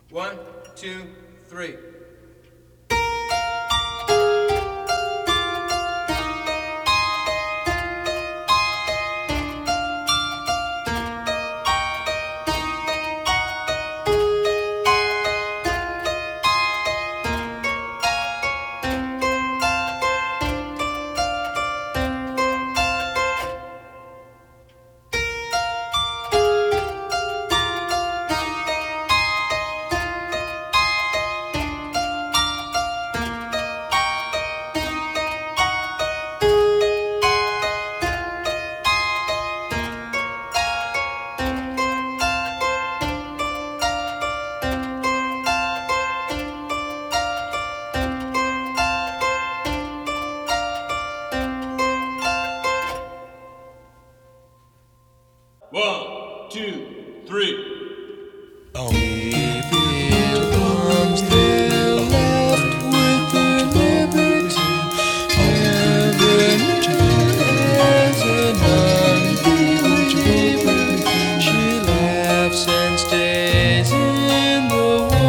One, two, three. One, two, three. Belongs there left with her liberty. Heaven has an unbeliever. She laughs and stays in the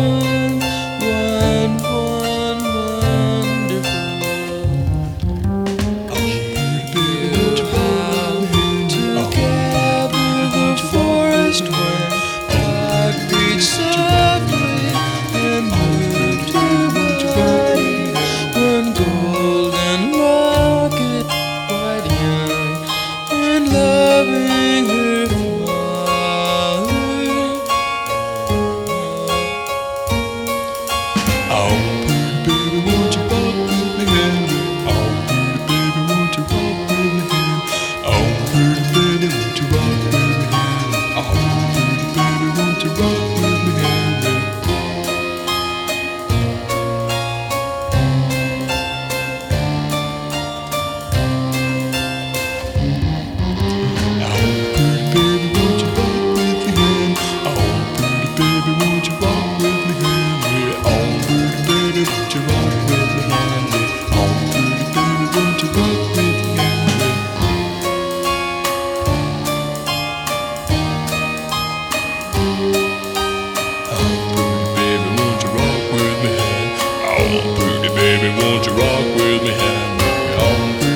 wonderful. She built how to gather the forest when God beats softly and moved her body. One golden rocket, quite young and loving her father. Oh, pretty baby, won't you walk with me, Henry? Oh, pretty baby, won't you walk with me, Henry? Oh, pretty baby, won't you walk with me, Henry? Oh, pretty baby, won't you walk with me, Henry? Oh, pretty baby, won't you walk with me, Henry? Oh, pretty baby, won't you walk with me, Henry? Oh, pretty baby, won't you walk with me, Henry? Oh, pretty baby, won't you walk with me, Henry? Oh, pretty baby, won't you rock with me, Henry? Oh, pretty baby, won't you rock with me, Henry? Oh,